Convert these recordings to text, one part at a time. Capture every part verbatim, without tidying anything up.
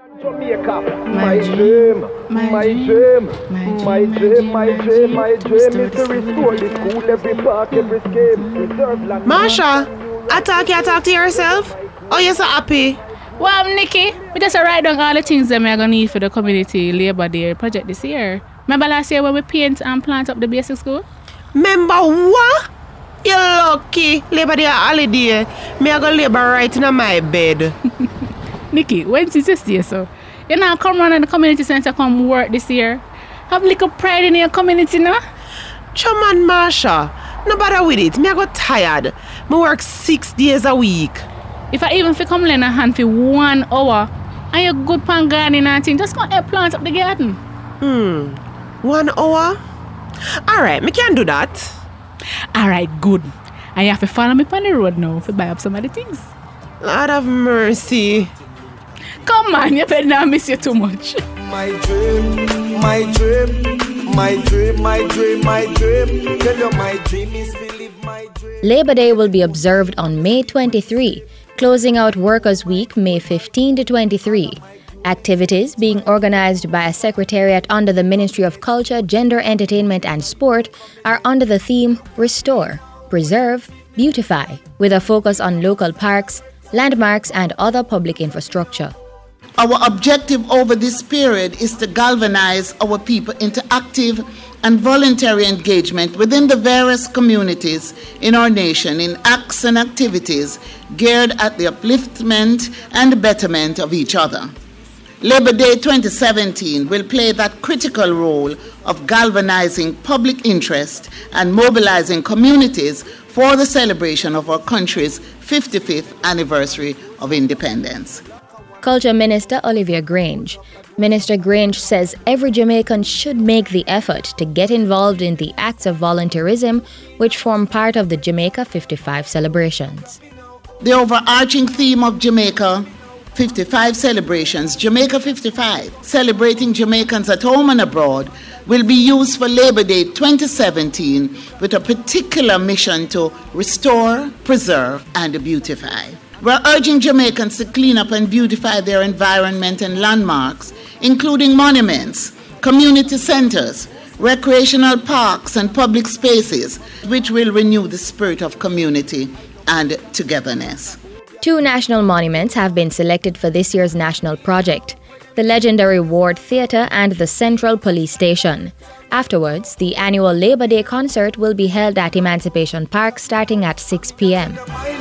Jamaica, my dream, my dream, my dream, my dream, my dream is to restore the school, every park, every scheme, reserve land. Marsha, I talk you talk to yourself? Oh, you're so happy. Well, I'm Nikki. We just write down all the things that we're going to need for the community Labour Day project this year. Remember last year when we paint and plant up the basic school? Remember what? You're lucky. Labour Day holiday. Me I go labor right in my bed. Nikki, when's this day, so? You know, come run in the community centre, come work this year. Have a little pride in your community, no? Come on, Marsha. No bother with it. Me I got tired. Me work six days a week. If I even fi come lend a hand for one hour, and you're good pan gardening and thing, just go help plant up the garden. Hmm. One hour? Alright, me can do that. Alright, good. And you have to follow me on the road now to buy up some of the things. Lord have mercy. Come on, you better not miss you too much. My dream, my dream, my dream, my dream, my dream. Tell you my dream is to live my dream. Labour Day will be observed on May twenty-third, closing out Workers' Week May fifteenth to twenty-third. Activities being organised by a secretariat under the Ministry of Culture, Gender, Entertainment and Sport are under the theme Restore, Preserve, Beautify, with a focus on local parks, landmarks and other public infrastructure. Our objective over this period is to galvanize our people into active and voluntary engagement within the various communities in our nation in acts and activities geared at the upliftment and betterment of each other. Labour Day twenty seventeen will play that critical role of galvanizing public interest and mobilizing communities for the celebration of our country's fifty-fifth anniversary of independence. Culture Minister Olivia Grange. Minister Grange says every Jamaican should make the effort to get involved in the acts of volunteerism which form part of the Jamaica fifty-five celebrations. The overarching theme of Jamaica fifty-five celebrations, Jamaica fifty-five, celebrating Jamaicans at home and abroad, will be used for Labour Day twenty seventeen with a particular mission to restore, preserve, and beautify. We're urging Jamaicans to clean up and beautify their environment and landmarks, including monuments, community centres, recreational parks, and public spaces, which will renew the spirit of community and togetherness. Two national monuments have been selected for this year's national project: the legendary Ward Theatre and the Central Police Station. Afterwards, the annual Labour Day concert will be held at Emancipation Park starting at six p.m.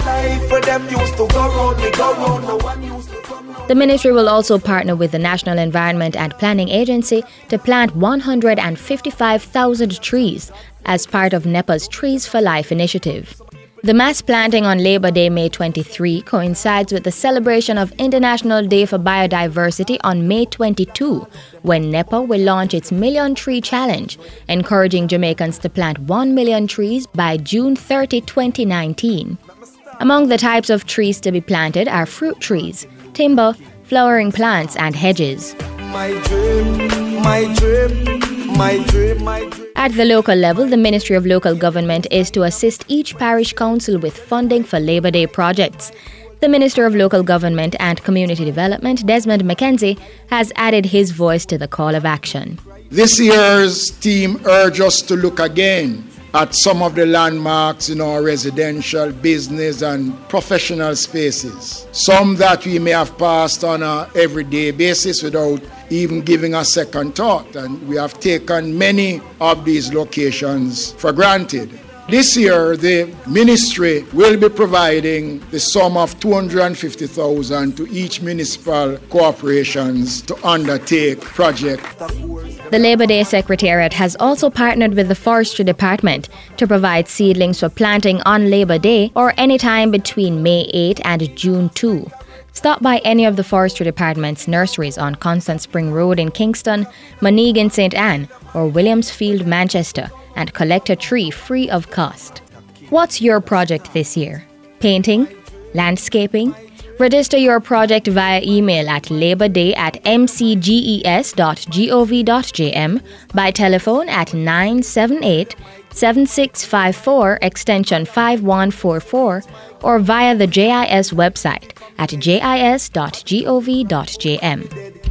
The ministry will also partner with the National Environment and Planning Agency to plant one hundred fifty-five thousand trees as part of NEPA's Trees for Life initiative. The mass planting on Labour Day May twenty-third coincides with the celebration of International Day for Biodiversity on May twenty-second, when NEPA will launch its Million Tree Challenge, encouraging Jamaicans to plant one million trees by June thirtieth, twenty nineteen. Among the types of trees to be planted are fruit trees, timber, flowering plants, and hedges. My dream, my dream, my dream, my dream. At the local level, the Ministry of Local Government is to assist each parish council with funding for Labour Day projects. The Minister of Local Government and Community Development, Desmond McKenzie, has added his voice to the call of action. This year's team urged us to look again at some of the landmarks in our residential, business and professional spaces. Some that we may have passed on an everyday basis without even giving a second thought, and we have taken many of these locations for granted. This year, the ministry will be providing the sum of two hundred fifty thousand dollars to each municipal corporations to undertake projects. The Labour Day Secretariat has also partnered with the Forestry Department to provide seedlings for planting on Labour Day or any time between May eighth and June second. Stop by any of the Forestry Department's nurseries on Constant Spring Road in Kingston, Moneague in Saint Anne, or Williamsfield, Manchester, and collect a tree free of cost. What's your project this year? Painting? Landscaping? Register your project via email at labourday at m c g e s dot gov dot j m, by telephone at nine seven eight, seven six five four extension five one four four, or via the J I S website at j i s dot gov dot j m.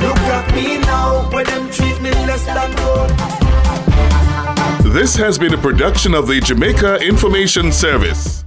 Look at me now, where them treat me less than gold. This has been a production of the Jamaica Information Service.